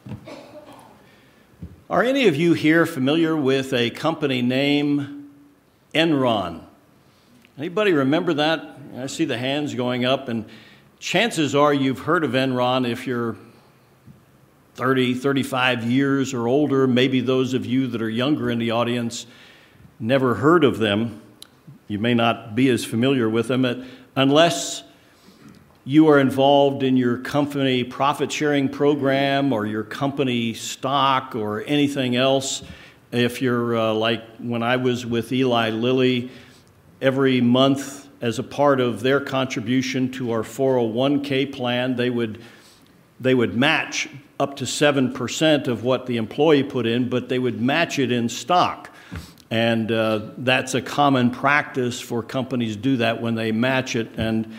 Are any of you here familiar with a company name Enron? Anybody remember that? I see the hands going up, and chances are you've heard of Enron if you're 30, 35 years or older. Maybe those of you that are younger in the audience never heard of them. You may not be as familiar with them unless you are involved in your company profit-sharing program or your company stock or anything else. If you're like when I was with Eli Lilly, every month as a part of their contribution to our 401k plan, they would match up to 7% of what the employee put in, but they would match it in stock. And that's a common practice for companies to do that when they match it. And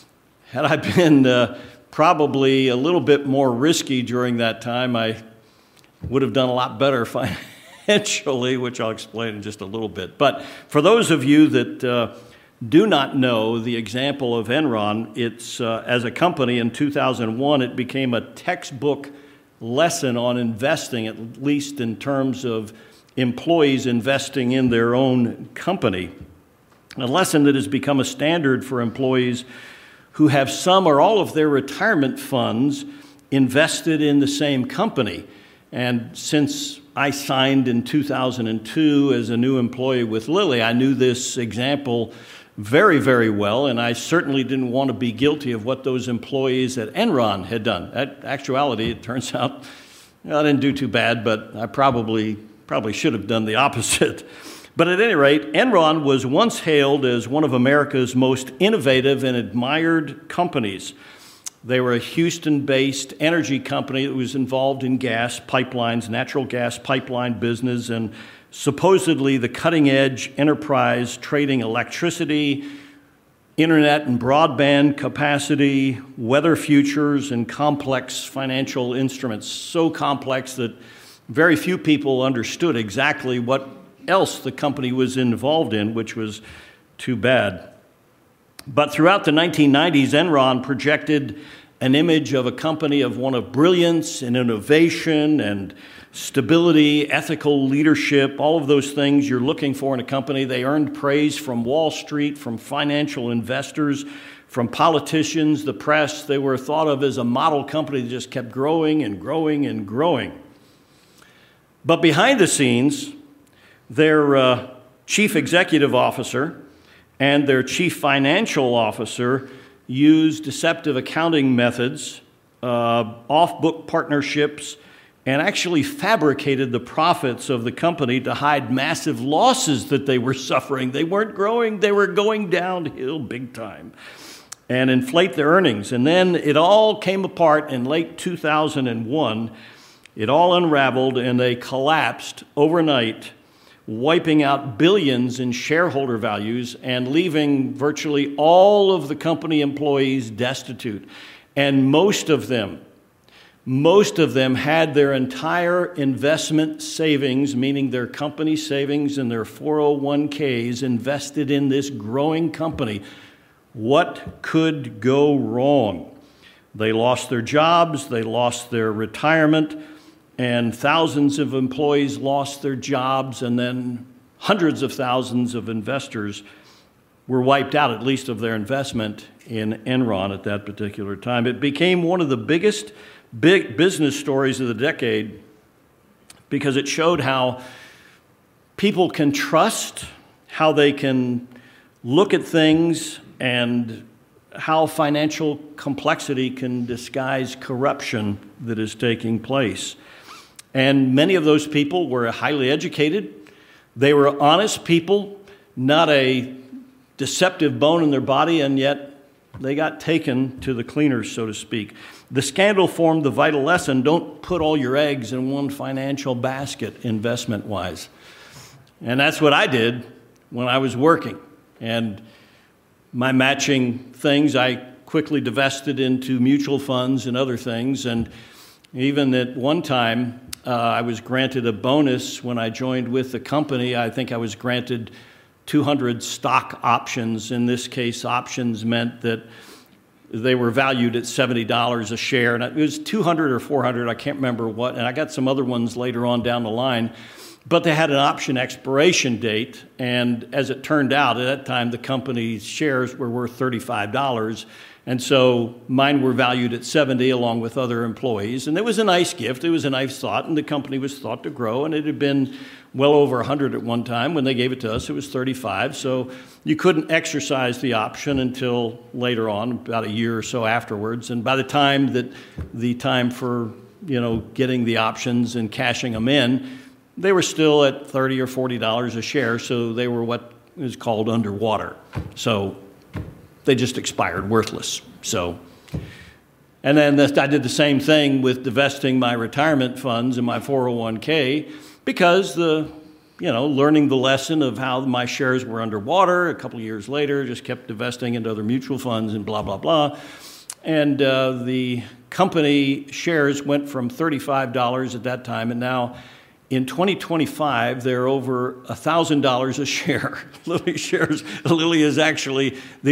had I been probably a little bit more risky during that time, I would have done a lot better financially, which I'll explain in just a little bit. But for those of you that do not know the example of Enron, it's as a company in 2001, it became a textbook lesson on investing, at least in terms of employees investing in their own company. A lesson that has become a standard for employees who have some or all of their retirement funds invested in the same company. And since I signed in 2002 as a new employee with Lilly, I knew this example very, very well, and I certainly didn't want to be guilty of what those employees at Enron had done. In actuality, it turns out I didn't do too bad, but I probably should have done the opposite. But at any rate, Enron was once hailed as one of America's most innovative and admired companies. They were a Houston-based energy company that was involved in gas pipelines, natural gas pipeline business, and supposedly the cutting-edge enterprise trading electricity, internet and broadband capacity, weather futures, and complex financial instruments. So complex that very few people understood exactly what else the company was involved in, which was too bad. But throughout the 1990s, Enron projected an image of a company of one of brilliance and innovation and stability, ethical leadership, all of those things you're looking for in a company. They earned praise from Wall Street, from financial investors, from politicians, the press. They were thought of as a model company that just kept growing and growing and growing. But behind the scenes, their chief executive officer and their chief financial officer used deceptive accounting methods, off-book partnerships, and actually fabricated the profits of the company to hide massive losses that they were suffering. They weren't growing, they were going downhill big time, and inflate their earnings. And then it all came apart in late 2001. It all unraveled, and they collapsed overnight, wiping out billions in shareholder values and leaving virtually all of the company employees destitute. And most of them had their entire investment savings, meaning their company savings and their 401ks, invested in this growing company. What could go wrong? They lost their jobs, they lost their retirement, and thousands of employees lost their jobs, and then hundreds of thousands of investors were wiped out, at least of their investment in Enron at that particular time. It became one of the biggest business stories of the decade because it showed how people can trust, how they can look at things, and how financial complexity can disguise corruption that is taking place. And many of those people were highly educated. They were honest people, not a deceptive bone in their body, and yet they got taken to the cleaners, so to speak. The scandal formed the vital lesson: don't put all your eggs in one financial basket, investment-wise. And that's what I did when I was working. And my matching things, I quickly divested into mutual funds and other things. And even at one time, I was granted a bonus when I joined with the company. I think I was granted 200 stock options. In this case, options meant that they were valued at $70 a share. And it was 200 or 400, I can't remember what. And I got some other ones later on down the line. But they had an option expiration date. And as it turned out, at that time, the company's shares were worth $35. And so mine were valued at 70 along with other employees. And it was a nice gift. It was a nice thought. And the company was thought to grow. And it had been well over 100 at one time. When they gave it to us, it was 35. So you couldn't exercise the option until later on, about a year or so afterwards. And by the time that the time for, getting the options and cashing them in, they were still at $30 or $40 a share. So they were what is called underwater. So they just expired, worthless. So, and then I did the same thing with divesting my retirement funds and my 401k because learning the lesson of how my shares were underwater. A couple of years later, just kept divesting into other mutual funds and blah, blah, blah. And the company shares went from $35 at that time, and now in 2025, they're over $1,000 a share. Lilly is actually the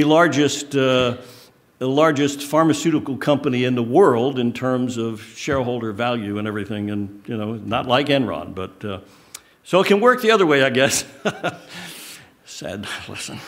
largest pharmaceutical company in the world in terms of shareholder value and everything. And, not like Enron, but so it can work the other way, I guess. Sad lesson.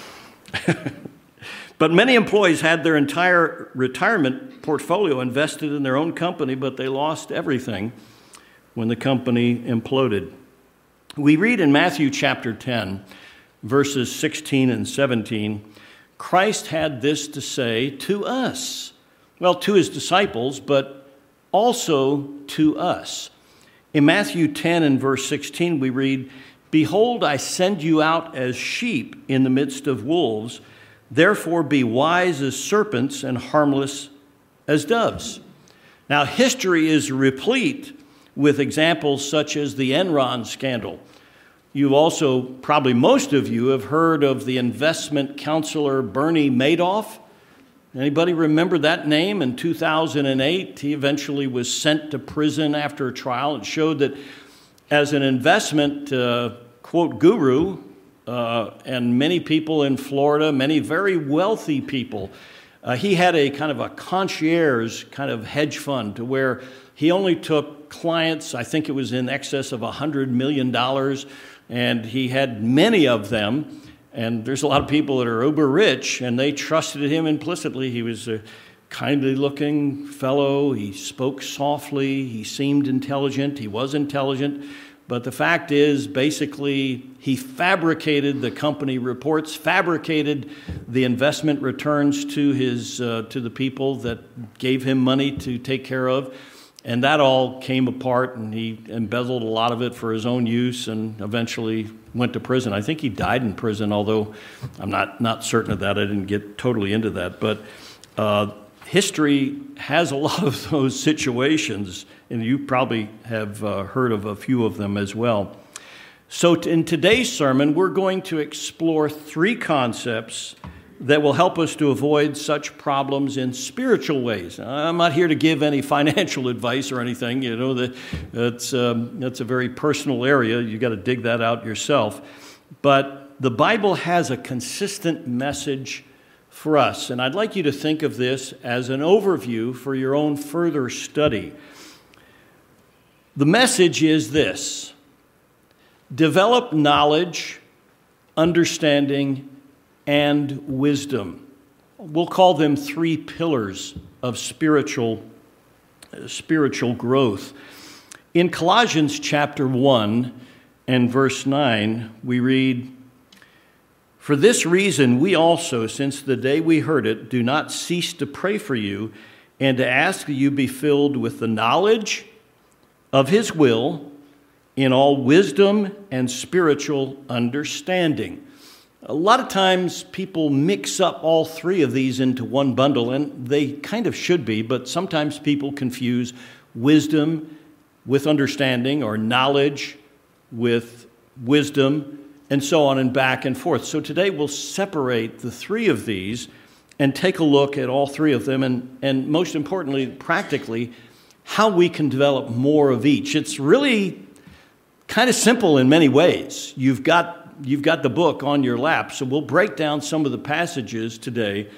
But many employees had their entire retirement portfolio invested in their own company, but they lost everything when the company imploded. We read in Matthew chapter 10, verses 16 and 17, Christ had this to say to us. Well, to his disciples, but also to us. In Matthew 10 and verse 16, we read, "Behold, I send you out as sheep in the midst of wolves. Therefore be wise as serpents and harmless as doves." Now, history is replete with examples such as the Enron scandal. You've also, probably most of you, have heard of the investment counselor Bernie Madoff. Anybody remember that name? In 2008, he eventually was sent to prison after a trial. It showed that as an investment, quote, guru, and many people in Florida, many very wealthy people, he had a kind of a concierge kind of hedge fund to where he only took clients, I think it was in excess of $100 million, and he had many of them. And there's a lot of people that are uber rich, and they trusted him implicitly. He was a kindly-looking fellow. He spoke softly. He seemed intelligent. He was intelligent. But the fact is, basically, he fabricated the company reports, fabricated the investment returns to the people that gave him money to take care of. And that all came apart, and he embezzled a lot of it for his own use and eventually went to prison. I think he died in prison, although I'm not certain of that. I didn't get totally into that. But history has a lot of those situations, and you probably have heard of a few of them as well. So in today's sermon, we're going to explore three concepts that will help us to avoid such problems in spiritual ways. I'm not here to give any financial advice or anything. That's a very personal area. You got to dig that out yourself. But the Bible has a consistent message for us, and I'd like you to think of this as an overview for your own further study. The message is this: develop knowledge, understanding, and wisdom. We'll call them three pillars of spiritual growth. In Colossians chapter 1 and verse 9, we read, "For this reason we also, since the day we heard it, do not cease to pray for you and to ask that you be filled with the knowledge of his will in all wisdom and spiritual understanding." A lot of times people mix up all three of these into one bundle, and they kind of should be, but sometimes people confuse wisdom with understanding or knowledge with wisdom and so on and back and forth. So today we'll separate the three of these and take a look at all three of them and most importantly, practically, how we can develop more of each. It's really kind of simple in many ways. You've got the book on your lap, so we'll break down some of the passages today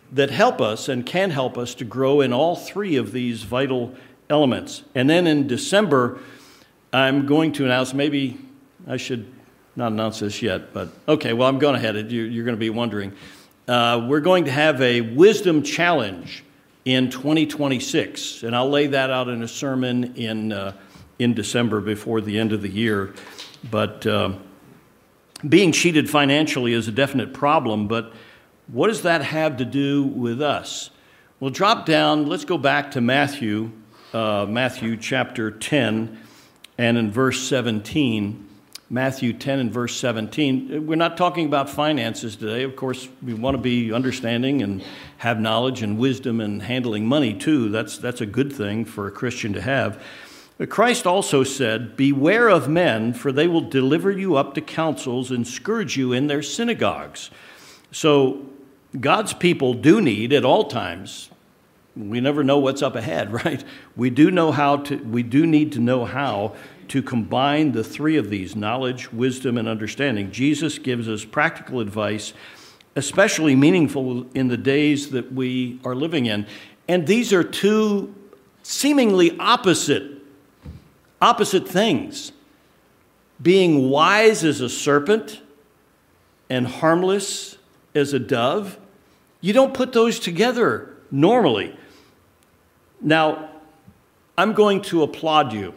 that help us and can help us to grow in all three of these vital elements. And then in December, I'm going to announce, maybe I should not announce this yet, but okay, well, I'm going ahead. You're going to be wondering. We're going to have a wisdom challenge in 2026, and I'll lay that out in a sermon in December before the end of the year. But being cheated financially is a definite problem, but what does that have to do with us? Well, drop down, let's go back to Matthew chapter 10 and in verse 17. Matthew 10 and verse 17. We're not talking about finances today. Of course, we want to be understanding and have knowledge and wisdom and handling money too. That's a good thing for a Christian to have. But Christ also said, "Beware of men, for they will deliver you up to councils and scourge you in their synagogues." So God's people do need at all times. We never know what's up ahead, right? We do need to know how to combine the three of these: knowledge, wisdom, and understanding. Jesus gives us practical advice, especially meaningful in the days that we are living in. And these are two seemingly opposite things. Being wise as a serpent and harmless as a dove. You don't put those together normally. Now, I'm going to applaud you.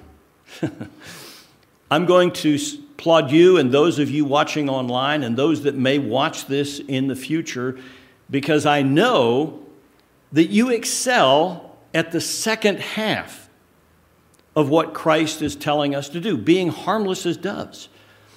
I'm going to applaud you and those of you watching online and those that may watch this in the future, because I know that you excel at the second half of what Christ is telling us to do, being harmless as doves.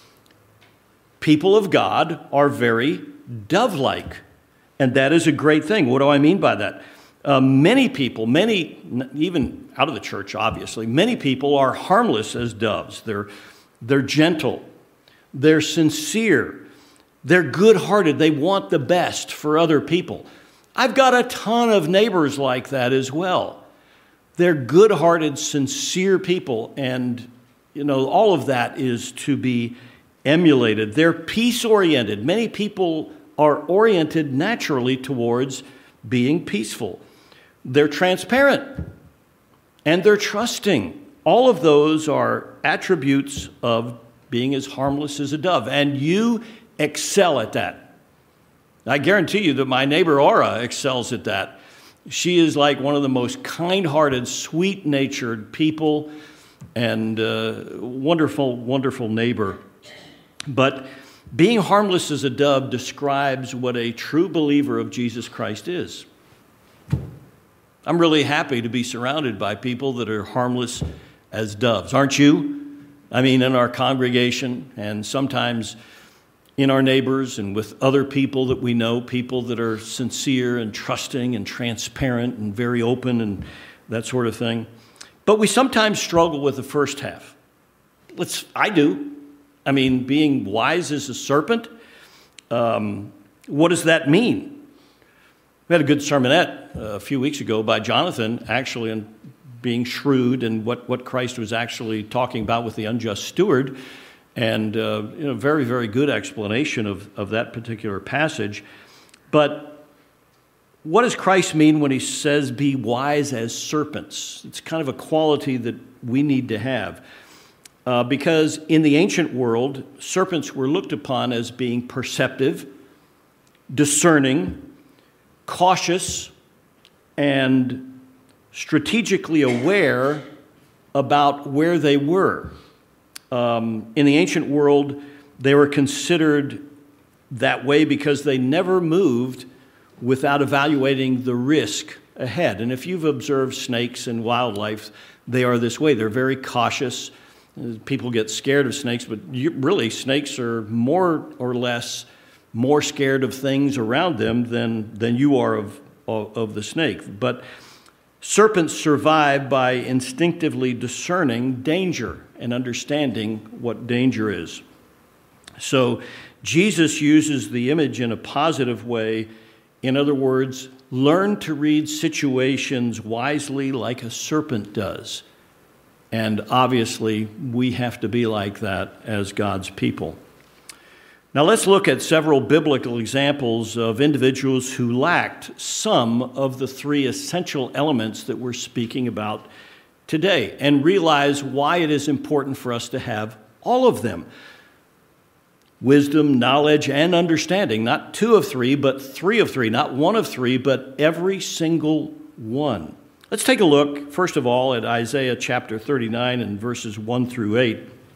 People of God are very dove-like, and that is a great thing. What do I mean by that? Many people, even out of the church, obviously, many people are harmless as doves. They're gentle. They're sincere. They're good-hearted. They want the best for other people. I've got a ton of neighbors like that as well. They're good-hearted, sincere people, and all of that is to be emulated. They're peace-oriented. Many people are oriented naturally towards being peaceful. They're transparent and they're trusting. All of those are attributes of being as harmless as a dove, and you excel at that. I guarantee you that my neighbor Aura excels at that. She is like one of the most kind-hearted, sweet-natured people, and wonderful, wonderful neighbor. But being harmless as a dove describes what a true believer of Jesus Christ is. I'm really happy to be surrounded by people that are harmless as doves. Aren't you? I mean, in our congregation and sometimes in our neighbors and with other people that we know, people that are sincere and trusting and transparent and very open and that sort of thing. But we sometimes struggle with the first half. I do. I mean, being wise as a serpent, what does that mean? We had a good sermonette a few weeks ago by Jonathan, actually, on being shrewd and what Christ was actually talking about with the unjust steward, and very, very good explanation of that particular passage. But what does Christ mean when he says, be wise as serpents? It's kind of a quality that we need to have. Because in the ancient world, serpents were looked upon as being perceptive, discerning, cautious, and strategically aware about where they were. In the ancient world, they were considered that way because they never moved without evaluating the risk ahead. And if you've observed snakes and wildlife, they are this way. They're very cautious. People get scared of snakes, but really snakes are more or less more scared of things around them than you are of the snake. But serpents survive by instinctively discerning danger and understanding what danger is. So Jesus uses the image in a positive way. In other words, learn to read situations wisely like a serpent does. And obviously, we have to be like that as God's people. Now let's look at several biblical examples of individuals who lacked some of the three essential elements that we're speaking about today and realize why it is important for us to have all of them. Wisdom, knowledge, and understanding. Not two of three, but three of three. Not one of three, but every single one. Let's take a look, first of all, at Isaiah chapter 39 and verses 1 through 8.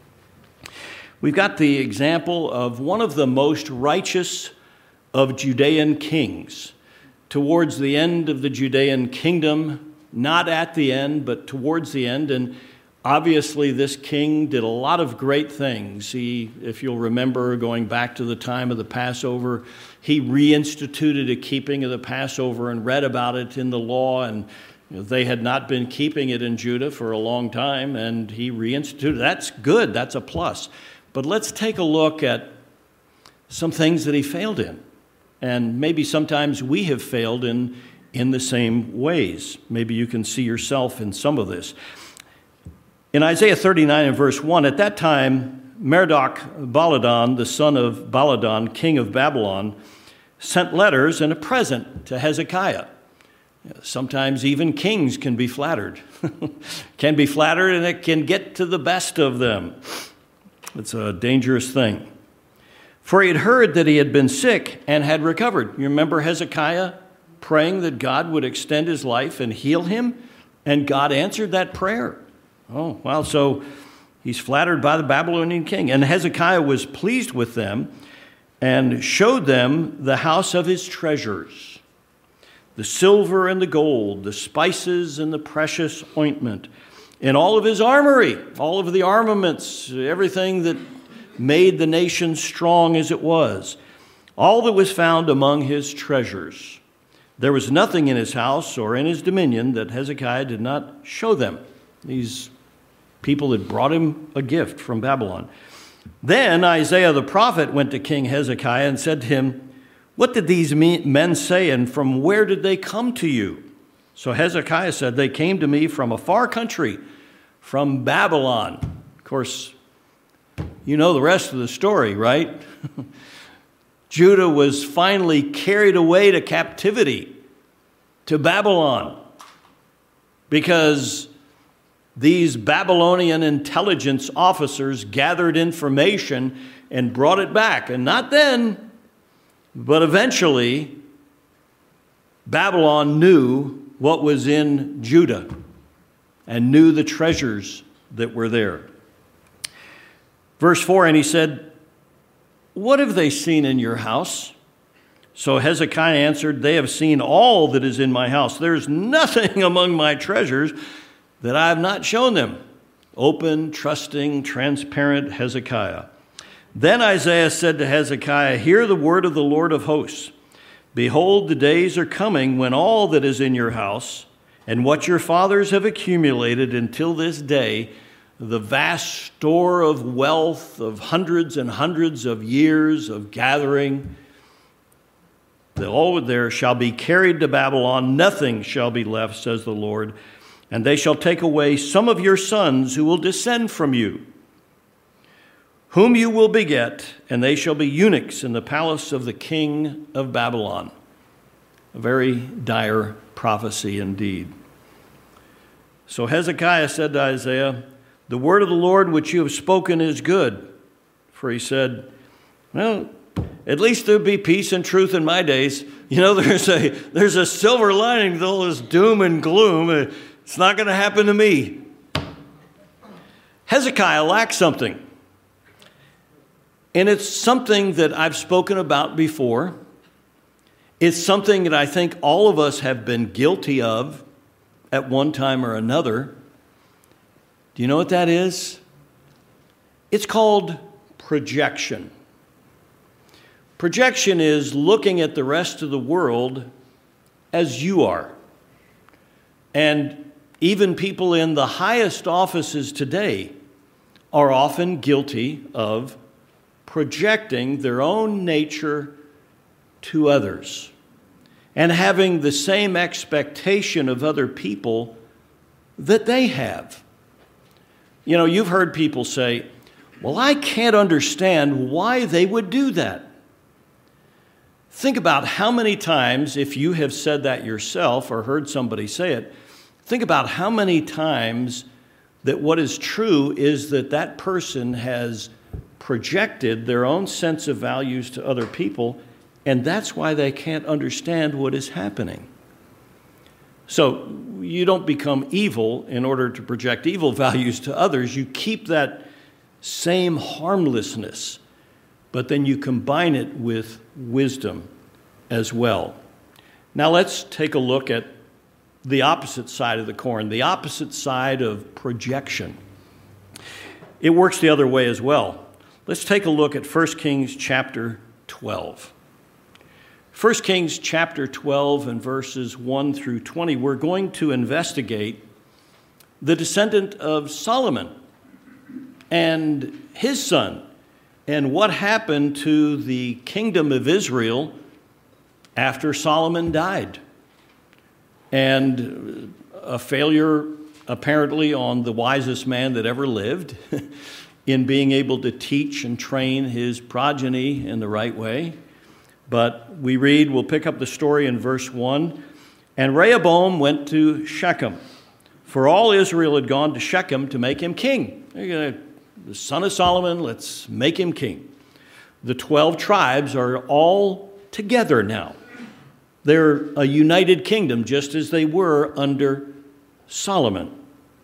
We've got the example of one of the most righteous of Judean kings. Towards the end of the Judean kingdom, not at the end, but towards the end, and obviously this king did a lot of great things. He, if you'll remember, going back to the time of the Passover, he reinstituted a keeping of the Passover and read about it in the law, and they had not been keeping it in Judah for a long time, and he reinstituted. That's good. That's a plus. But let's take a look at some things that he failed in. And maybe sometimes we have failed in the same ways. Maybe you can see yourself in some of this. In Isaiah 39 and verse 1, at that time, Merodach-Baladan, the son of Baladan, king of Babylon, sent letters and a present to Hezekiah. Sometimes even kings can be flattered. And it can get to the best of them. It's a dangerous thing. For he had heard that he had been sick and had recovered. You remember Hezekiah praying that God would extend his life and heal him? And God answered that prayer. Oh, well, so he's flattered by the Babylonian king. And Hezekiah was pleased with them and showed them the house of his treasures, the silver and the gold, the spices and the precious ointment, and all of his armory, all of the armaments, everything that made the nation strong as it was, all that was found among his treasures. There was nothing in his house or in his dominion that Hezekiah did not show them. These people had brought him a gift from Babylon. Then Isaiah the prophet went to King Hezekiah and said to him, "What did these men say, and from where did they come to you?" So Hezekiah said, "They came to me from a far country, from Babylon." Of course, you know the rest of the story, right? Judah was finally carried away to captivity, to Babylon, because these Babylonian intelligence officers gathered information and brought it back. And not then, but eventually, Babylon knew what was in Judah and knew the treasures that were there. Verse 4, and he said, "What have they seen in your house?" So Hezekiah answered, "They have seen all that is in my house. There's nothing among my treasures that I have not shown them." Open, trusting, transparent Hezekiah. Then Isaiah said to Hezekiah, "Hear the word of the Lord of hosts. Behold, the days are coming when all that is in your house and what your fathers have accumulated until this day, the vast store of wealth of hundreds and hundreds of years of gathering, all there shall be carried to Babylon. Nothing shall be left, says the Lord. And they shall take away some of your sons who will descend from you, whom you will beget, and they shall be eunuchs in the palace of the king of Babylon." A very dire prophecy indeed. So Hezekiah said to Isaiah, "The word of the Lord which you have spoken is good." For he said, "Well, at least there'll be peace and truth in my days. You know, there's a silver lining to all this doom and gloom. It's not going to happen to me." Hezekiah lacked something. And it's something that I've spoken about before. It's something that I think all of us have been guilty of at one time or another. Do you know what that is? It's called projection. Projection is looking at the rest of the world as you are. And even people in the highest offices today are often guilty of projecting their own nature to others and having the same expectation of other people that they have. You know, you've heard people say, Well, I can't understand why they would do that. Think about how many times, if you have said that yourself or heard somebody say it, think about how many times that what is true is that that person has projected their own sense of values to other people, and that's why they can't understand what is happening. So you don't become evil in order to project evil values to others. You keep that same harmlessness, but then you combine it with wisdom as well. Now let's take a look at the opposite side of the coin, the opposite side of projection. It works the other way as well. Let's take a look at 1 Kings chapter 12. 1 Kings chapter 12 and verses 1 through 20, we're going to investigate the descendant of Solomon and his son, and what happened to the kingdom of Israel after Solomon died. And a failure, apparently, on the wisest man that ever lived in being able to teach and train his progeny in the right way. But we'll pick up the story in verse 1. And Rehoboam went to Shechem, for all Israel had gone to Shechem to make him king. The son of Solomon, let's make him king. The 12 tribes are all together now. They're a united kingdom, just as they were under Solomon.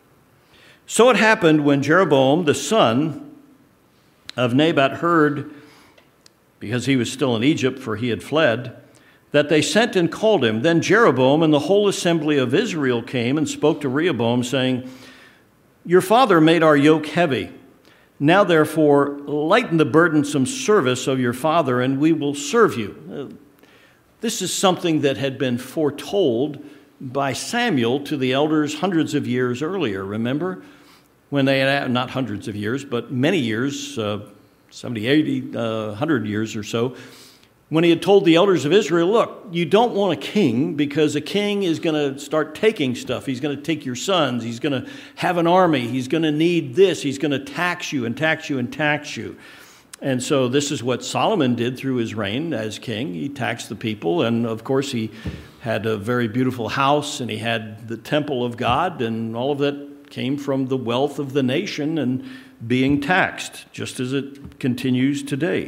So it happened when Jeroboam, the son of Nebat, heard, because he was still in Egypt, for he had fled, that they sent and called him. Then Jeroboam and the whole assembly of Israel came and spoke to Rehoboam, saying, "Your father made our yoke heavy. Now, therefore, lighten the burdensome service of your father, and we will serve you." This is something that had been foretold by Samuel to the elders hundreds of years earlier. Remember? When they had, not hundreds of years, but many years, 70, 80, 100 years or so, when he had told the elders of Israel, look, you don't want a king because a king is going to start taking stuff. He's going to take your sons. He's going to have an army. He's going to need this. He's going to tax you and tax you and tax you. And so this is what Solomon did through his reign as king. He taxed the people, and of course he had a very beautiful house, and he had the temple of God, and all of that came from the wealth of the nation and being taxed, just as it continues today.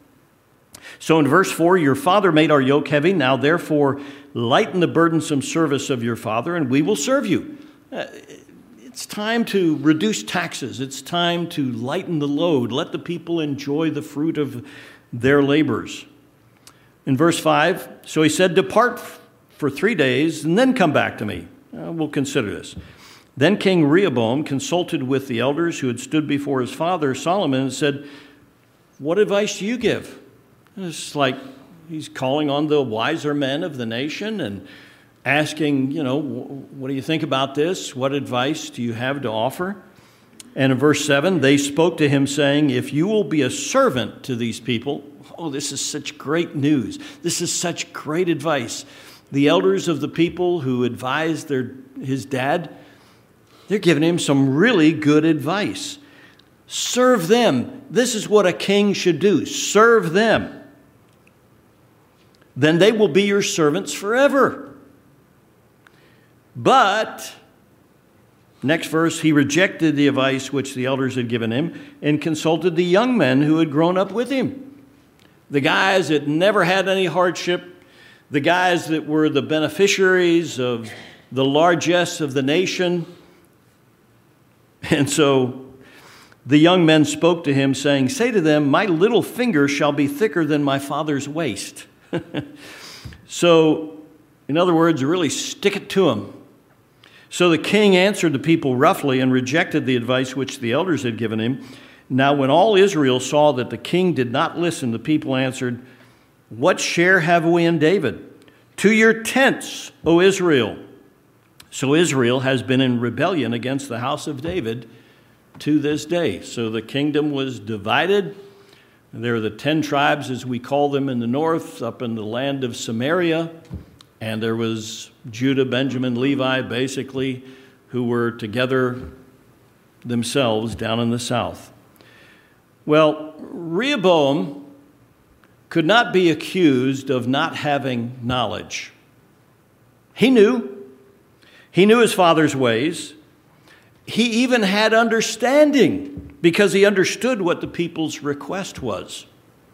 So in verse 4, your father made our yoke heavy. Now therefore lighten the burdensome service of your father, and we will serve you. It's time to reduce taxes. It's time to lighten the load. Let the people enjoy the fruit of their labors. In verse 5, so he said, depart for 3 days and then come back to me. We'll consider this. Then King Rehoboam consulted with the elders who had stood before his father Solomon and said, what advice do you give? It's like he's calling on the wiser men of the nation and asking, what do you think about this? What advice do you have to offer? And in verse 7, they spoke to him saying, if you will be a servant to these people, this is such great news. This is such great advice. The elders of the people who advised his dad, they're giving him some really good advice. Serve them. This is what a king should do. Serve them. Then they will be your servants forever. But, next verse, he rejected the advice which the elders had given him and consulted the young men who had grown up with him. The guys that never had any hardship, the guys that were the beneficiaries of the largesse of the nation. And so the young men spoke to him, saying, say to them, my little finger shall be thicker than my father's waist. So, in other words, really stick it to him. So the king answered the people roughly and rejected the advice which the elders had given him. Now when all Israel saw that the king did not listen, the people answered, what share have we in David? To your tents, O Israel. So Israel has been in rebellion against the house of David to this day. So the kingdom was divided. There are the 10 tribes, as we call them in the north, up in the land of Samaria. And there was Judah, Benjamin, Levi, basically, who were together themselves down in the south. Well, Rehoboam could not be accused of not having knowledge. He knew. He knew his father's ways. He even had understanding because he understood what the people's request was.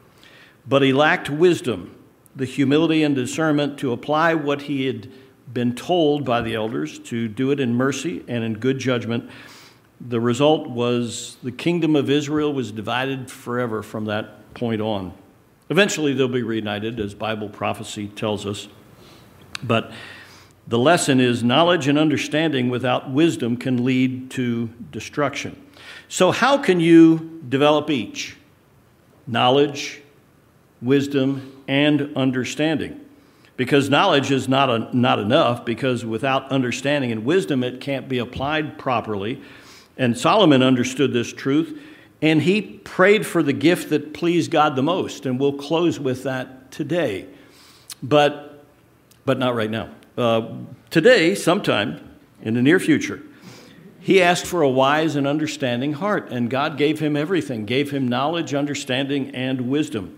But he lacked wisdom, the humility and discernment to apply what he had been told by the elders, to do it in mercy and in good judgment. The result was the kingdom of Israel was divided forever from that point on. Eventually they'll be reunited, as Bible prophecy tells us. But the lesson is knowledge and understanding without wisdom can lead to destruction. So how can you develop each? Knowledge, wisdom, and understanding. Because knowledge is not enough, because without understanding and wisdom, it can't be applied properly. And Solomon understood this truth, and he prayed for the gift that pleased God the most. And we'll close with that today. But not right now. Today, sometime in the near future, he asked for a wise and understanding heart, and God gave him everything, gave him knowledge, understanding, and wisdom.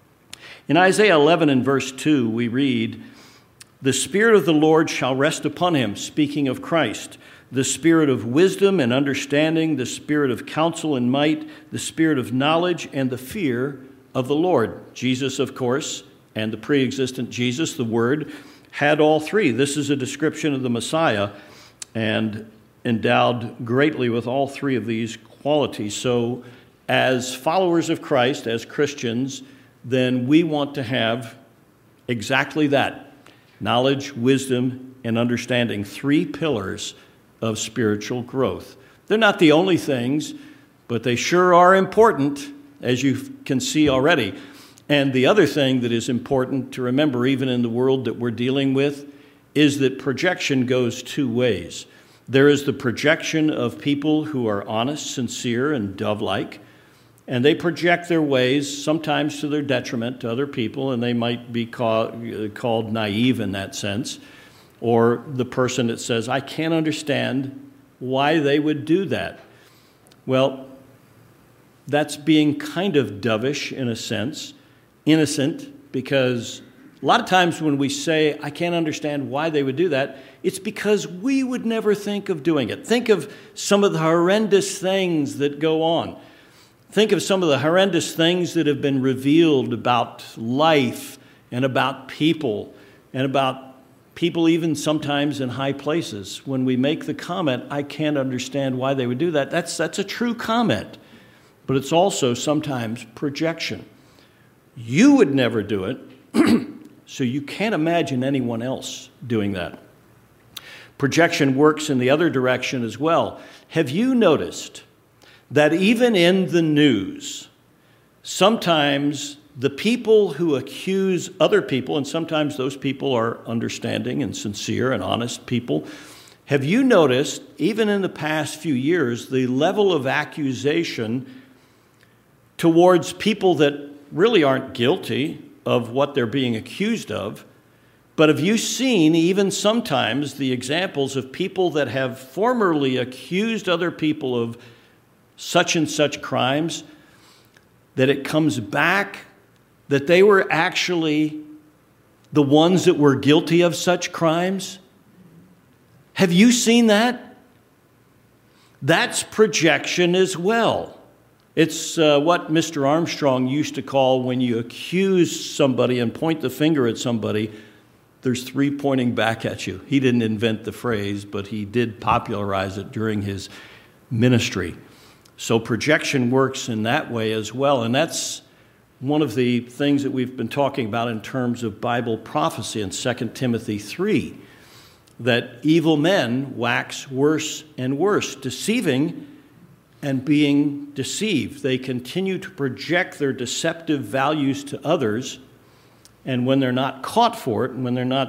In Isaiah 11 and verse 2, we read, "The Spirit of the Lord shall rest upon him," speaking of Christ, "the Spirit of wisdom and understanding, the Spirit of counsel and might, the Spirit of knowledge and the fear of the Lord." Jesus, of course, and the pre-existent Jesus, the Word, had all three. This is a description of the Messiah and endowed greatly with all three of these qualities. So as followers of Christ, as Christians, then we want to have exactly that: knowledge, wisdom, and understanding. Three pillars of spiritual growth. They're not the only things, but they sure are important, as you can see already. And the other thing that is important to remember, even in the world that we're dealing with, is that projection goes two ways. There is the projection of people who are honest, sincere, and dove-like, and they project their ways, sometimes to their detriment to other people, and they might be called naive in that sense. Or the person that says, "I can't understand why they would do that." Well, that's being kind of dovish in a sense. Innocent, because a lot of times when we say, "I can't understand why they would do that," it's because we would never think of doing it. Think of some of the horrendous things that go on. Think of some of the horrendous things that have been revealed about life and about people even sometimes in high places. When we make the comment, "I can't understand why they would do that," that's a true comment, but it's also sometimes projection. You would never do it, so you can't imagine anyone else doing that. Projection works in the other direction as well. Have you noticed that even in the news, sometimes the people who accuse other people, and sometimes those people are understanding and sincere and honest people, have you noticed, even in the past few years, the level of accusation towards people that really aren't guilty of what they're being accused of? But have you seen even sometimes the examples of people that have formerly accused other people of such and such crimes, that it comes back that they were actually the ones that were guilty of such crimes? Have you seen that? That's projection as well. It's what Mr. Armstrong used to call, when you accuse somebody and point the finger at somebody, there's three pointing back at you. He didn't invent the phrase, but he did popularize it during his ministry. So projection works in that way as well. And that's one of the things that we've been talking about in terms of Bible prophecy in 2 Timothy 3, that evil men wax worse and worse, deceiving and being deceived. They continue to project their deceptive values to others, and when they're not caught for it, and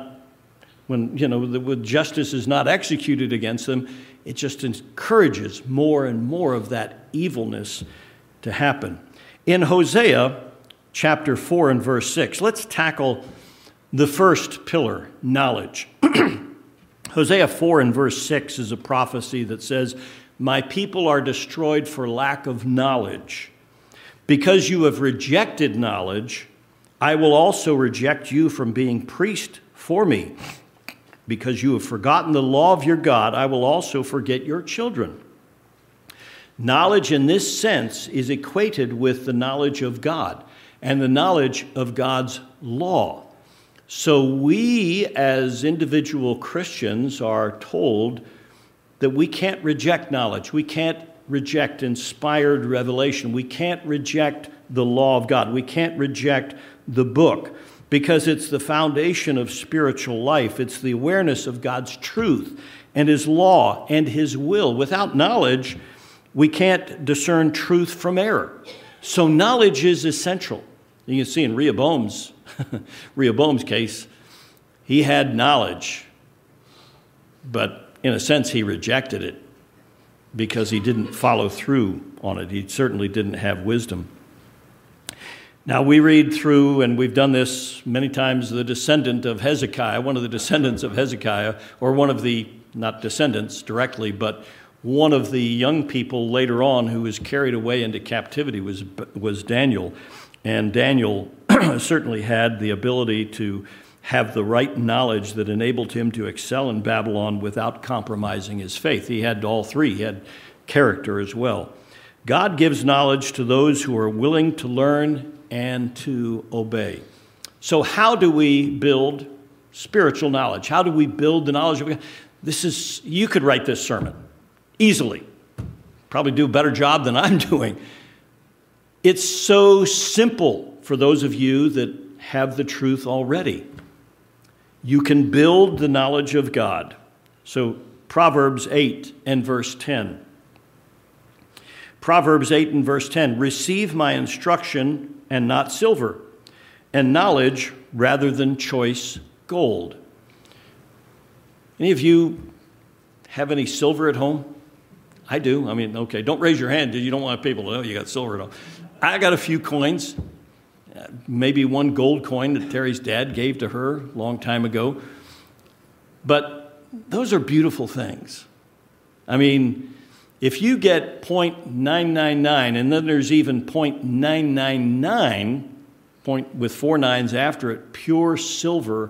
when justice is not executed against them, it just encourages more and more of that evilness to happen. In Hosea chapter 4 and verse 6, let's tackle the first pillar, knowledge. Hosea 4 and verse 6 is a prophecy that says, "My people are destroyed for lack of knowledge. Because you have rejected knowledge, I will also reject you from being priest for me. Because you have forgotten the law of your God, I will also forget your children. Knowledge in this sense is equated with the knowledge of God and the knowledge of God's law. So we as individual Christians are told that we can't reject knowledge. We can't reject inspired revelation. We can't reject the law of God. We can't reject the book because it's the foundation of spiritual life. It's the awareness of God's truth and His law and His will. Without knowledge, we can't discern truth from error. So knowledge is essential. You can see in Rehoboam's case, he had knowledge, but in a sense he rejected it because he didn't follow through on it. He certainly didn't have wisdom. Now we read through, and we've done this many times, the descendant of Hezekiah, one of the descendants of Hezekiah, or one of the, not descendants directly, but one of the young people later on who was carried away into captivity was Daniel. And Daniel certainly had the ability to have the right knowledge that enabled him to excel in Babylon without compromising his faith. He had all three. He had character as well. God gives knowledge to those who are willing to learn and to obey. So how do we build spiritual knowledge? How do we build the knowledge of God? You could write this sermon easily. Probably do a better job than I'm doing. It's so simple for those of you that have the truth already. You can build the knowledge of God. So Proverbs 8 and verse 10. Proverbs 8 and verse 10. Receive my instruction and not silver, and knowledge rather than choice gold. Any of you have any silver at home? I do. I mean, okay, don't raise your hand. You don't want people to know you got silver at home. I got a few coins, maybe one gold coin that Terry's dad gave to her a long time ago. But those are beautiful things. I mean, if you get 0.999 and then there's even 0.999, with 4 nines after it, pure silver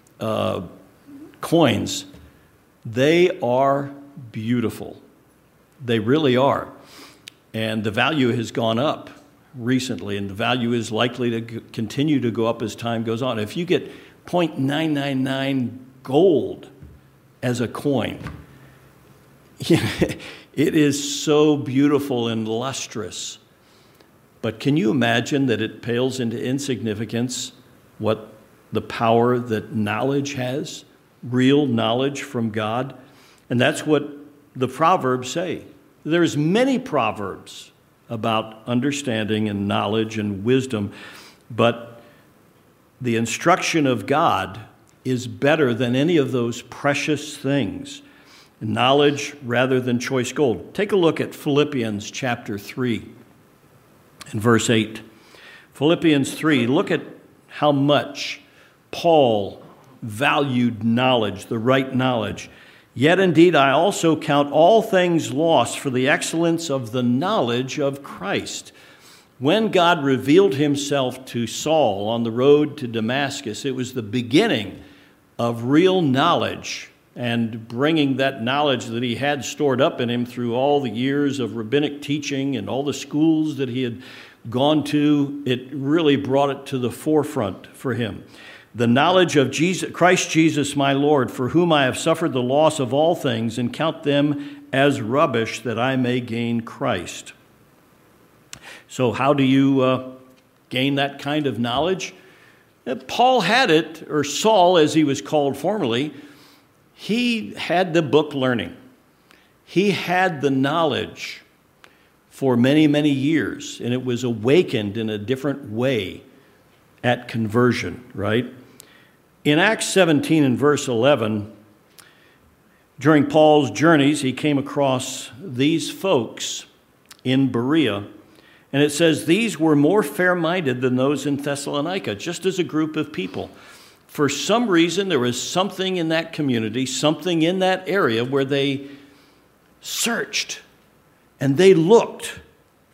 coins, they are beautiful. They really are. And the value has gone up recently, and the value is likely to continue to go up as time goes on. If you get 0.999 gold as a coin, it is so beautiful and lustrous. But can you imagine that it pales into insignificance what the power that knowledge has, real knowledge from God? And that's what the Proverbs say. There's many Proverbs about understanding and knowledge and wisdom, but the instruction of God is better than any of those precious things. Knowledge rather than choice gold. Take a look at Philippians chapter 3 and verse 8. Philippians 3, look at how much Paul valued knowledge, the right knowledge. Yet indeed I also count all things lost for the excellence of the knowledge of Christ. When God revealed himself to Saul on the road to Damascus, it was the beginning of real knowledge and bringing that knowledge that he had stored up in him through all the years of rabbinic teaching and all the schools that he had gone to. It really brought it to the forefront for him. The knowledge of Jesus, Christ Jesus my Lord, for whom I have suffered the loss of all things and count them as rubbish that I may gain Christ. So how do you gain that kind of knowledge? Paul had it, or Saul as he was called formerly. He had the book learning. He had the knowledge for many, many years, and it was awakened in a different way at conversion, right? In Acts 17 and verse 11, during Paul's journeys, he came across these folks in Berea, and it says, these were more fair-minded than those in Thessalonica, just as a group of people. For some reason, there was something in that community, something in that area where they searched and they looked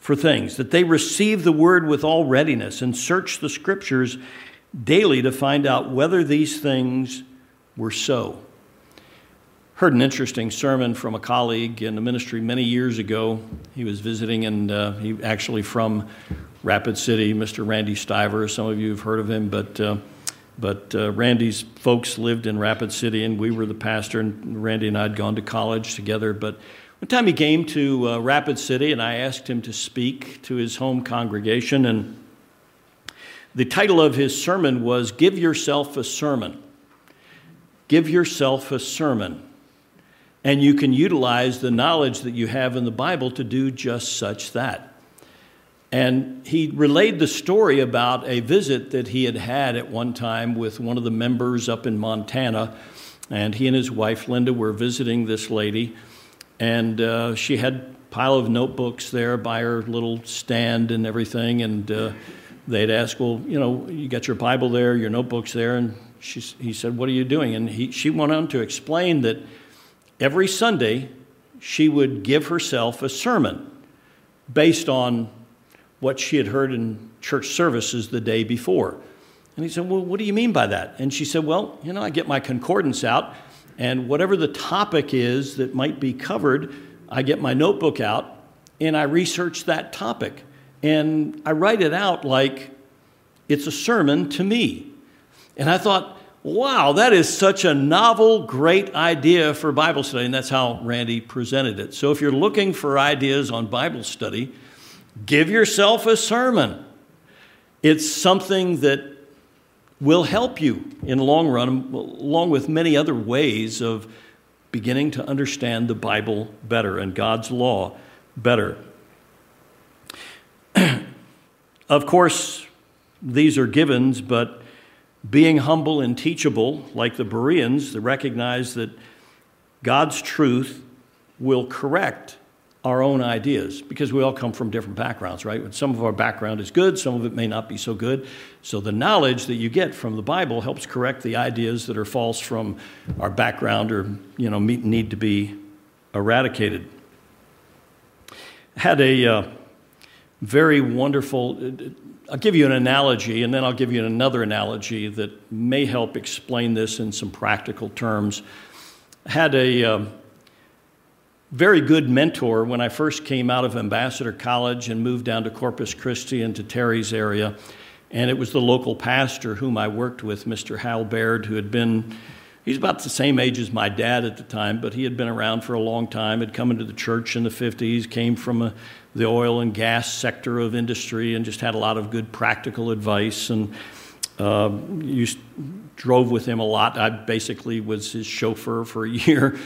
for things, that they receive the word with all readiness and search the scriptures daily to find out whether these things were so. Heard an interesting sermon from a colleague in the ministry many years ago. He was visiting, and he actually from Rapid City, Mr. Randy Stiver. Some of you have heard of him, but Randy's folks lived in Rapid City, and we were the pastor, and Randy and I had gone to college together. But one time he came to Rapid City, and I asked him to speak to his home congregation, and the title of his sermon was, "Give Yourself a Sermon." Give yourself a sermon. And you can utilize the knowledge that you have in the Bible to do just such that. And he relayed the story about a visit that he had had at one time with one of the members up in Montana. And he and his wife, Linda, were visiting this lady. And she had a pile of notebooks there by her little stand and everything. And they'd ask, well, you got your Bible there, your notebooks there. And he said, what are you doing? And she went on to explain that every Sunday she would give herself a sermon based on what she had heard in church services the day before. And he said, well, what do you mean by that? And she said, well, I get my concordance out, and whatever the topic is that might be covered, I get my notebook out, and I research that topic. And I write it out like it's a sermon to me. And I thought, wow, that is such a novel, great idea for Bible study, and that's how Randy presented it. So if you're looking for ideas on Bible study, give yourself a sermon. It's something that will help you in the long run, along with many other ways of beginning to understand the Bible better and God's law better. Of course, these are givens, but being humble and teachable, like the Bereans, they recognize that God's truth will correct our own ideas, because we all come from different backgrounds, right? Some of our background is good, some of it may not be so good. So the knowledge that you get from the Bible helps correct the ideas that are false from our background or, need to be eradicated. Had a very wonderful, I'll give you an analogy, and then I'll give you another analogy that may help explain this in some practical terms. I had a very good mentor when I first came out of Ambassador College and moved down to Corpus Christi into Terry's area. And it was the local pastor whom I worked with, Mr. Hal Baird, who he's about the same age as my dad at the time, but he had been around for a long time, had come into the church in the 50s, came from the oil and gas sector of industry, and just had a lot of good practical advice. And drove with him a lot. I basically was his chauffeur for a year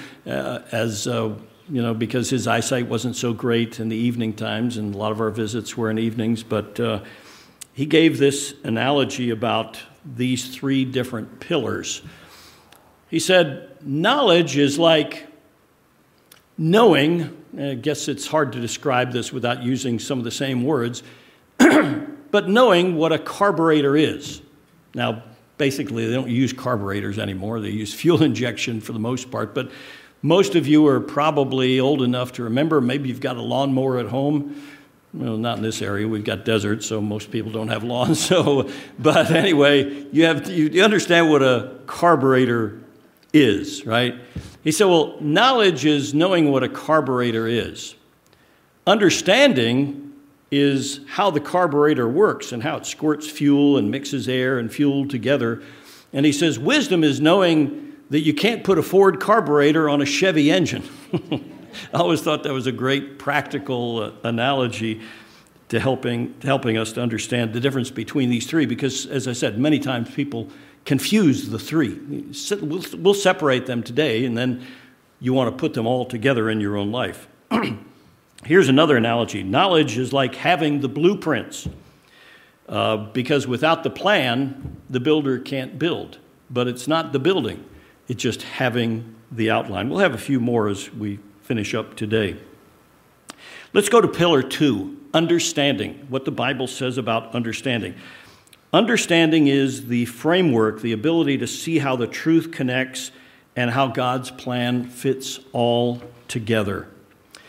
because his eyesight wasn't so great in the evening times, and a lot of our visits were in evenings. But he gave this analogy about these three different pillars. He said, knowledge is like knowing, I guess it's hard to describe this without using some of the same words, but knowing what a carburetor is. Now, basically, they don't use carburetors anymore. They use fuel injection for the most part, but most of you are probably old enough to remember. Maybe you've got a lawnmower at home. Well, not in this area. We've got deserts, so most people don't have lawns. But anyway, you understand what a carburetor is, right? He said, well, knowledge is knowing what a carburetor is. Understanding is how the carburetor works and how it squirts fuel and mixes air and fuel together. And he says, wisdom is knowing that you can't put a Ford carburetor on a Chevy engine. I always thought that was a great practical analogy to helping us to understand the difference between these three, because, as I said, many times people confuse the three. We'll separate them today, and then you want to put them all together in your own life. Here's another analogy. Knowledge is like having the blueprints, because without the plan, the builder can't build. But it's not the building. It's just having the outline. We'll have a few more as we finish up today. Let's go to pillar 2, understanding, what the Bible says about understanding. Understanding is the framework, the ability to see how the truth connects and how God's plan fits all together.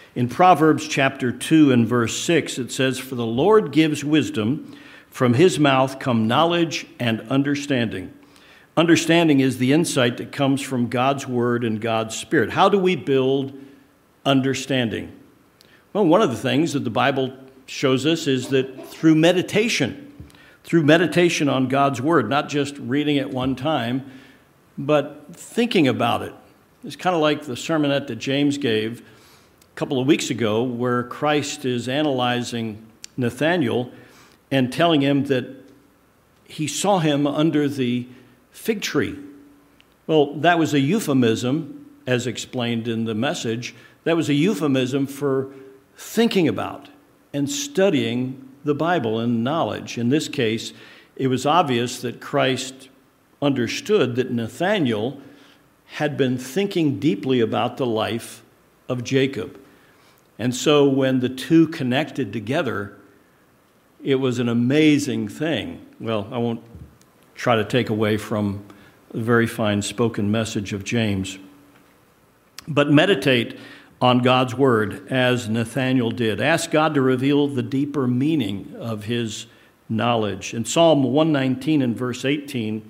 In Proverbs chapter 2 and verse 6, it says, "For the Lord gives wisdom, from his mouth come knowledge and understanding." Understanding is the insight that comes from God's word and God's Spirit. How do we build understanding? Well, one of the things that the Bible shows us is that through meditation on God's word, not just reading it one time, but thinking about it. It's kind of like the sermonette that James gave a couple of weeks ago, where Christ is analyzing Nathanael and telling him that he saw him under the fig tree. Well, that was a euphemism, as explained in the message. That was a euphemism for thinking about and studying the Bible and knowledge. In this case, it was obvious that Christ understood that Nathanael had been thinking deeply about the life of Jacob. And so when the two connected together, it was an amazing thing. Well, I won't try to take away from the very fine spoken message of James. But meditate on God's word as Nathanael did. Ask God to reveal the deeper meaning of his knowledge. In Psalm 119 and verse 18,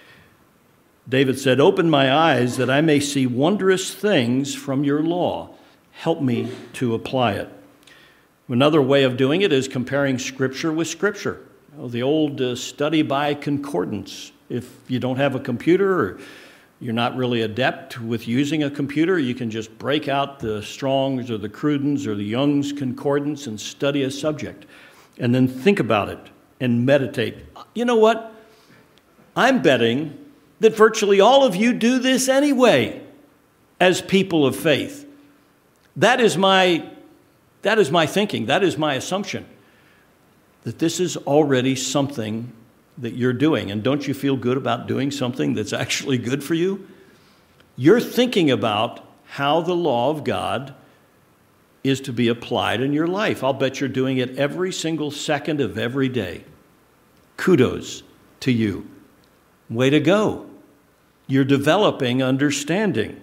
David said, "Open my eyes that I may see wondrous things from your law. Help me to apply it." Another way of doing it is comparing Scripture with Scripture. The old study by concordance. If you don't have a computer or you're not really adept with using a computer, you can just break out the Strong's or the Cruden's or the Young's Concordance and study a subject. And then think about it and meditate. You know what? I'm betting that virtually all of you do this anyway as people of faith. That is my thinking. That is my assumption, that this is already something that you're doing. And don't you feel good about doing something that's actually good for you? You're thinking about how the law of God is to be applied in your life. I'll bet you're doing it every single second of every day. Kudos to you. Way to go. You're developing understanding.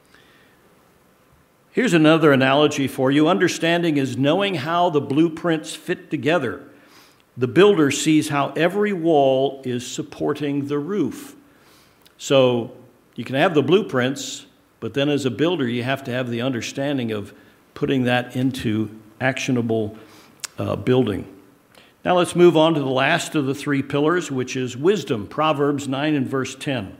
Here's another analogy for you. Understanding is knowing how the blueprints fit together. The builder sees how every wall is supporting the roof. So you can have the blueprints, but then as a builder, you have to have the understanding of putting that into actionable building. Now let's move on to the last of the three pillars, which is wisdom. Proverbs 9 and verse 10.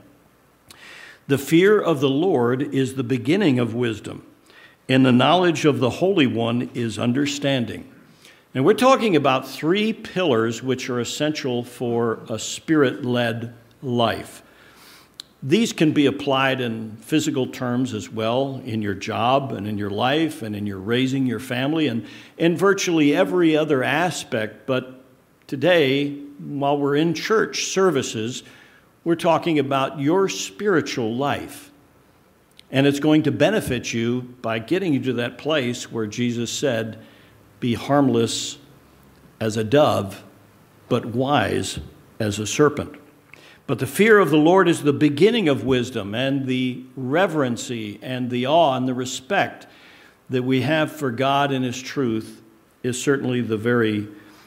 "The fear of the Lord is the beginning of wisdom, and the knowledge of the Holy One is understanding." And we're talking about three pillars which are essential for a Spirit-led life. These can be applied in physical terms as well, in your job and in your life and in your raising your family and in virtually every other aspect. But today, while we're in church services, we're talking about your spiritual life. And it's going to benefit you by getting you to that place where Jesus said, "Be harmless as a dove, but wise as a serpent." But the fear of the Lord is the beginning of wisdom, and the reverency and the awe and the respect that we have for God and His truth is certainly the very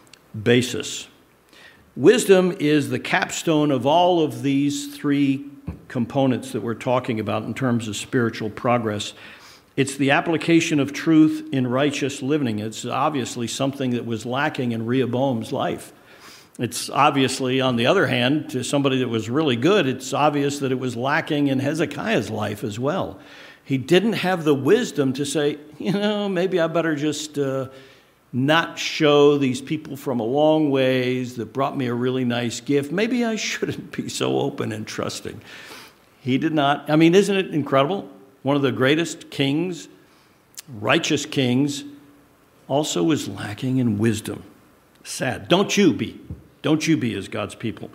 basis. Wisdom is the capstone of all of these three components that we're talking about in terms of spiritual progress. It's the application of truth in righteous living. It's obviously something that was lacking in Rehoboam's life. It's obviously, on the other hand, to somebody that was really good, it's obvious that it was lacking in Hezekiah's life as well. He didn't have the wisdom to say, maybe I better just not show these people from a long ways that brought me a really nice gift. Maybe I shouldn't be so open and trusting. He did not. I mean, isn't it incredible? One of the greatest kings, righteous kings, also was lacking in wisdom. Sad. Don't you be as God's people.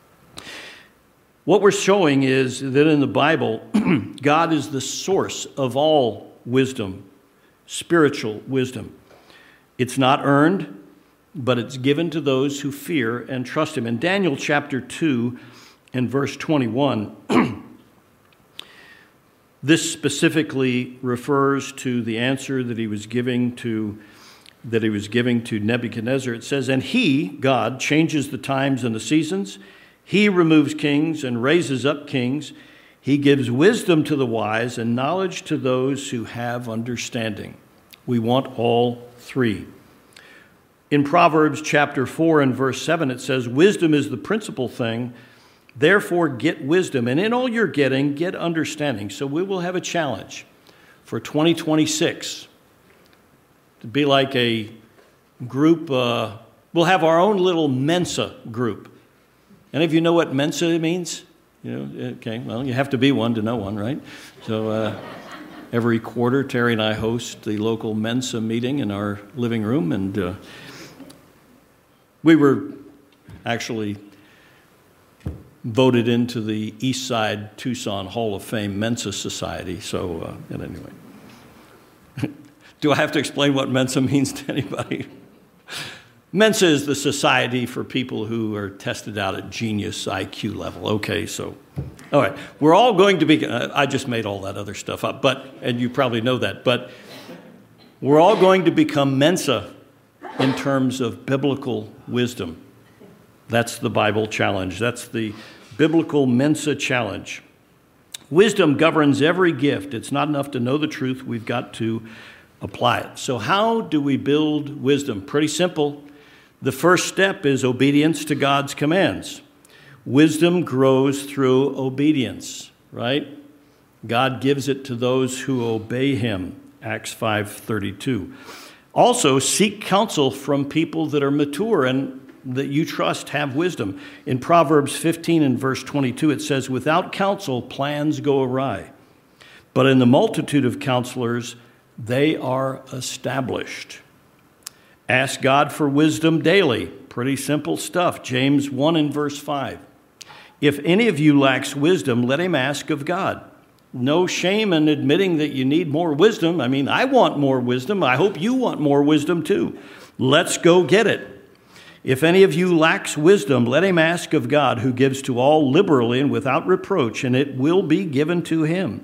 What we're showing is that in the Bible, God is the source of all wisdom, spiritual wisdom. It's not earned, but it's given to those who fear and trust Him. In Daniel chapter 2 and verse 21, This specifically refers to the answer that he was giving to Nebuchadnezzar. It says, "And he, God, changes the times and the seasons. He removes kings and raises up kings. He gives wisdom to the wise and knowledge to those who have understanding." We want all three. In Proverbs chapter 4 and verse 7, it says, "Wisdom is the principal thing. Therefore, get wisdom, and in all you're getting, get understanding." So we will have a challenge for 2026 to be like a group. We'll have our own little Mensa group. Any of you know what Mensa means? Okay, well, you have to be one to know one, right? So every quarter, Terry and I host the local Mensa meeting in our living room, and we were actually voted into the East Side Tucson Hall of Fame Mensa Society. So, anyway. Do I have to explain what Mensa means to anybody? Mensa is the society for people who are tested out at genius IQ level. Okay, so, all right. We're all going to be, I just made all that other stuff up, and you probably know that, but we're all going to become Mensa in terms of biblical wisdom. That's the Bible challenge. That's the biblical Mensa challenge. Wisdom governs every gift. It's not enough to know the truth. We've got to apply it. So how do we build wisdom? Pretty simple. The first step is obedience to God's commands. Wisdom grows through obedience, right? God gives it to those who obey him. Acts 5:32. Also, seek counsel from people that are mature and that you trust have wisdom. In Proverbs 15 and verse 22, it says, "Without counsel, plans go awry. But in the multitude of counselors, they are established." Ask God for wisdom daily. Pretty simple stuff. James 1 and verse 5. "If any of you lacks wisdom, let him ask of God." No shame in admitting that you need more wisdom. I mean, I want more wisdom. I hope you want more wisdom too. Let's go get it. "If any of you lacks wisdom, let him ask of God, who gives to all liberally and without reproach, and it will be given to him."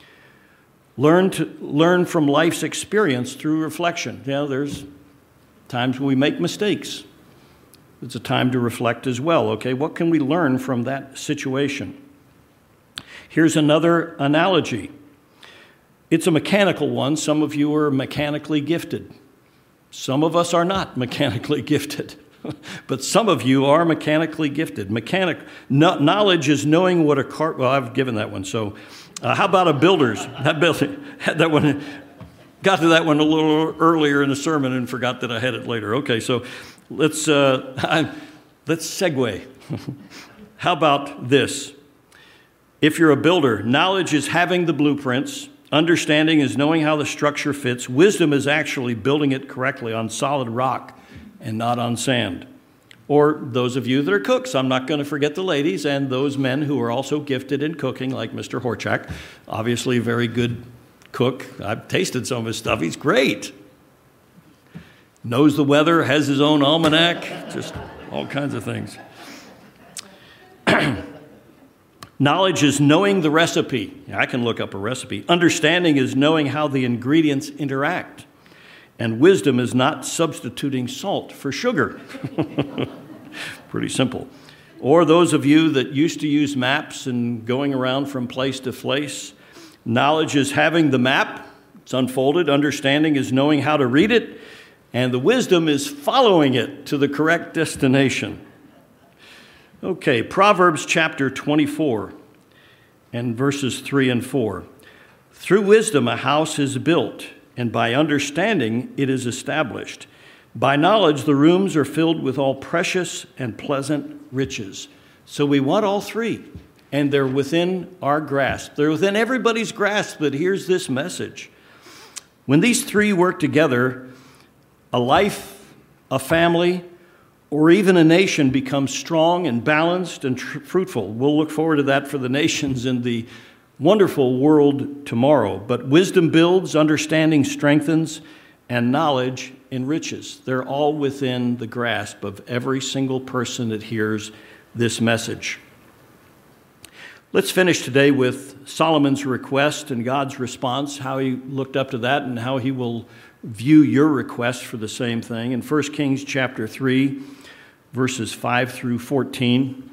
Learn from life's experience through reflection. There's times when we make mistakes. It's a time to reflect as well. Okay, what can we learn from that situation? Here's another analogy. It's a mechanical one. Some of you are mechanically gifted. Some of us are not mechanically gifted. But some of you are mechanically gifted. Knowledge is knowing what a car... Well, I've given that one. So how about a builder's? That one... Got to that one a little earlier in the sermon and forgot that I had it later. Okay, so let's segue. How about this? If you're a builder, knowledge is having the blueprints. Understanding is knowing how the structure fits. Wisdom is actually building it correctly on solid rock and not on sand. Or those of you that are cooks, I'm not going to forget the ladies and those men who are also gifted in cooking, like Mr. Horchak, obviously a very good cook. I've tasted some of his stuff. He's great. Knows the weather, has his own almanac, just all kinds of things. Knowledge is knowing the recipe. I can look up a recipe. Understanding is knowing how the ingredients interact. And wisdom is not substituting salt for sugar. Pretty simple. Or those of you that used to use maps and going around from place to place, knowledge is having the map. It's unfolded. Understanding is knowing how to read it. And the wisdom is following it to the correct destination. Okay, Proverbs chapter 24 and verses 3 and 4. "Through wisdom a house is built, and by understanding it is established. By knowledge the rooms are filled with all precious and pleasant riches." So we want all three, and they're within our grasp. They're within everybody's grasp that hears this message. When these three work together, a life, a family, or even a nation becomes strong and balanced and fruitful. We'll look forward to that for the nations in the wonderful world tomorrow. But wisdom builds, understanding strengthens, and knowledge enriches. They're all within the grasp of every single person that hears this message. Let's finish today with Solomon's request and God's response, how he looked up to that and how he will view your request for the same thing. In 1 Kings chapter 3, verses 5 through 14.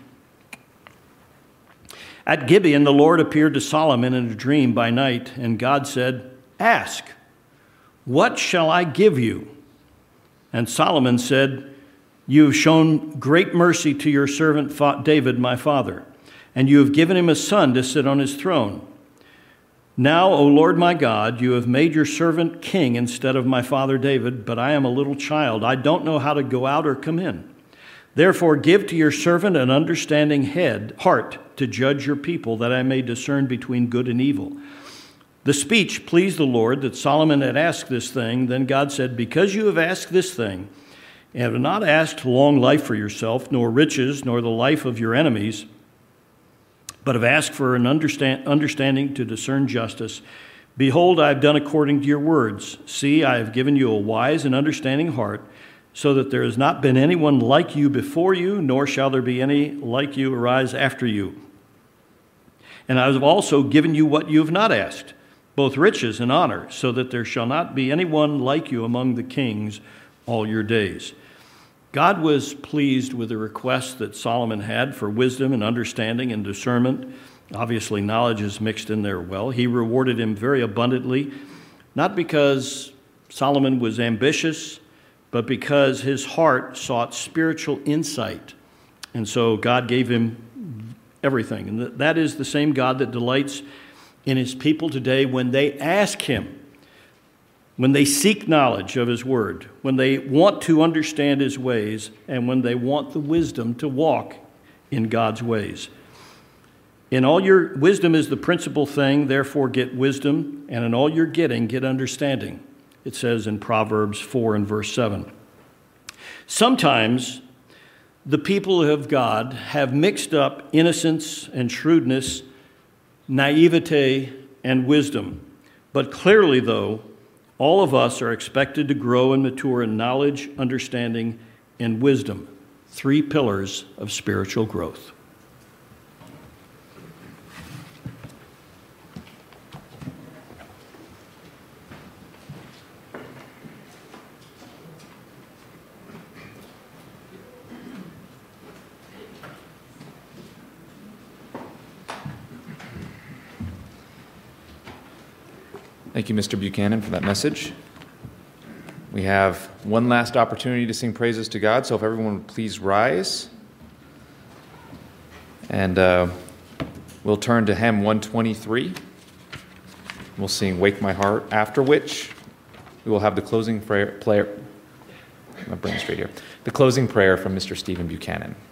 At Gibeon, the Lord appeared to Solomon in a dream by night, and God said, "Ask, what shall I give you?" And Solomon said, "You have shown great mercy to your servant David, my father, and you have given him a son to sit on his throne. Now, O Lord my God, you have made your servant king instead of my father David, but I am a little child. I don't know how to go out or come in. Therefore, give to your servant an understanding heart to judge your people, that I may discern between good and evil." The speech pleased the Lord that Solomon had asked this thing. Then God said, "Because you have asked this thing, and have not asked long life for yourself, nor riches, nor the life of your enemies, but have asked for an understanding to discern justice, behold, I have done according to your words. See, I have given you a wise and understanding heart, so that there has not been anyone like you before you, nor shall there be any like you arise after you. And I have also given you what you have not asked, both riches and honor, so that there shall not be anyone like you among the kings all your days." God was pleased with the request that Solomon had for wisdom and understanding and discernment. Obviously, knowledge is mixed in there well. He rewarded him very abundantly, not because Solomon was ambitious, but because his heart sought spiritual insight. And so God gave him everything. And that is the same God that delights in his people today when they ask him, when they seek knowledge of his word, when they want to understand his ways, and when they want the wisdom to walk in God's ways. In all your wisdom is the principal thing, therefore get wisdom, and in all your getting, get understanding. It says in Proverbs 4 and verse 7. Sometimes the people of God have mixed up innocence and shrewdness, naivete and wisdom. But clearly, though, all of us are expected to grow and mature in knowledge, understanding, and wisdom, 3 pillars of spiritual growth. Thank you, Mr. Buchanan, for that message. We have one last opportunity to sing praises to God, so if everyone would please rise. And we'll turn to hymn 123. We'll sing Wake My Heart, after which we will have the closing prayer. I'm going to bring it straight here. The closing prayer from Mr. Stephen Buchanan.